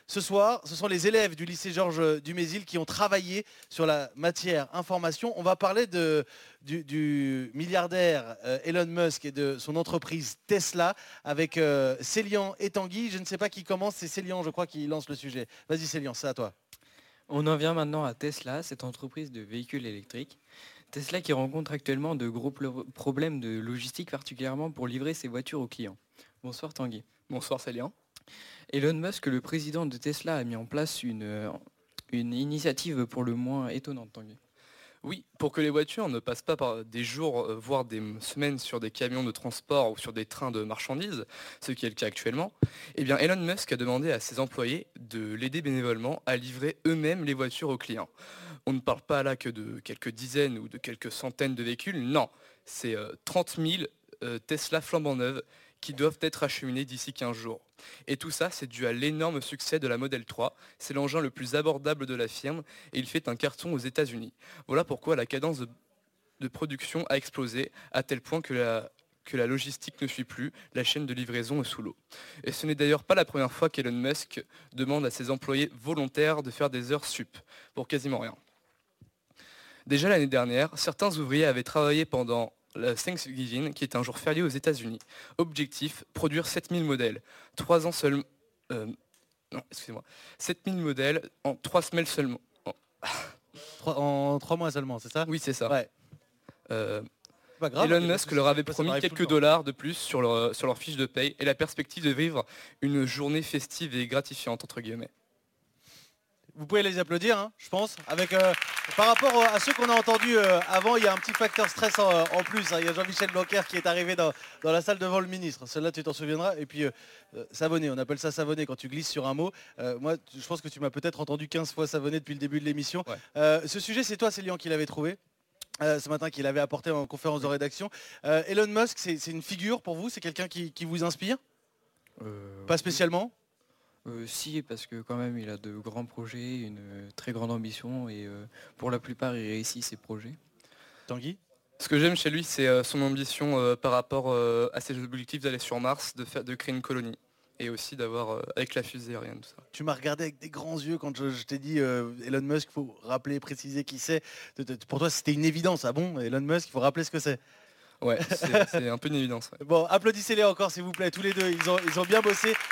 Ce soir, ce sont les élèves du lycée Georges Dumézil qui ont travaillé sur la matière information. On va parler du milliardaire Elon Musk et de son entreprise Tesla avec Célian et Tanguy. Je ne sais pas qui commence, c'est Célian, je crois, qui lance le sujet. Vas-y Célian, c'est à toi. On en vient maintenant à Tesla, cette entreprise de véhicules électriques. Tesla qui rencontre actuellement de gros problèmes de logistique, particulièrement pour livrer ses voitures aux clients. Bonsoir Tanguy. Bonsoir Célien. Elon Musk, le président de Tesla, a mis en place une initiative pour le moins étonnante, Tanguy. Oui, pour que les voitures ne passent pas par des jours, voire des semaines sur des camions de transport ou sur des trains de marchandises, ce qui est le cas actuellement, eh bien Elon Musk a demandé à ses employés de l'aider bénévolement à livrer eux-mêmes les voitures aux clients. On ne parle pas là que de quelques dizaines ou de quelques centaines de véhicules, non, c'est 30 000 Tesla flambant neuves qui doivent être acheminés d'ici 15 jours. Et tout ça, c'est dû à l'énorme succès de la Model 3. C'est l'engin le plus abordable de la firme et il fait un carton aux États-Unis. Voilà pourquoi la cadence de production a explosé à tel point que la logistique ne suit plus, la chaîne de livraison est sous l'eau. Et ce n'est d'ailleurs pas la première fois qu'Elon Musk demande à ses employés volontaires de faire des heures sup pour quasiment rien. Déjà l'année dernière, certains ouvriers avaient travaillé pendant le Thanksgiving, qui est un jour férié aux États-Unis. Objectif, produire 7000 modèles. 3 ans seulement. Non, excusez-moi. 7000 modèles en 3 semaines seulement. En 3 mois seulement, c'est ça? Oui, c'est ça. Ouais. Pas grave, Elon Musk leur avait promis quelques dollars de plus sur leur fiche de paye et la perspective de vivre une journée festive et gratifiante, entre guillemets. Vous pouvez les applaudir, hein, je pense. Par rapport à ceux qu'on a entendus avant, il y a un petit facteur stress en plus. Hein. Il y a Jean-Michel Blanquer qui est arrivé dans la salle devant le ministre. Celle-là, tu t'en souviendras. Et puis, savonner, on appelle ça savonner quand tu glisses sur un mot. Moi, je pense que tu m'as peut-être entendu 15 fois savonner depuis le début de l'émission. Ouais. Ce sujet, c'est toi, Célian, qui l'avait trouvé. Ce matin, qu'il avait apporté en conférence de rédaction. Elon Musk, c'est une figure pour vous? C'est quelqu'un qui vous inspire? Pas spécialement? Si, parce que quand même il a de grands projets, une très grande ambition et pour la plupart il réussit ses projets. Tanguy? Ce que j'aime chez lui, c'est son ambition par rapport à ses objectifs d'aller sur Mars, de créer une colonie. Et aussi d'avoir, avec la fusée aérienne, tout ça. Tu m'as regardé avec des grands yeux quand je t'ai dit Elon Musk, il faut rappeler, préciser qui c'est. Pour toi, c'était une évidence. Ah bon, Elon Musk, il faut rappeler ce que c'est. Ouais, c'est un peu une évidence. Ouais. Bon, applaudissez-les encore s'il vous plaît, tous les deux, ils ont bien bossé.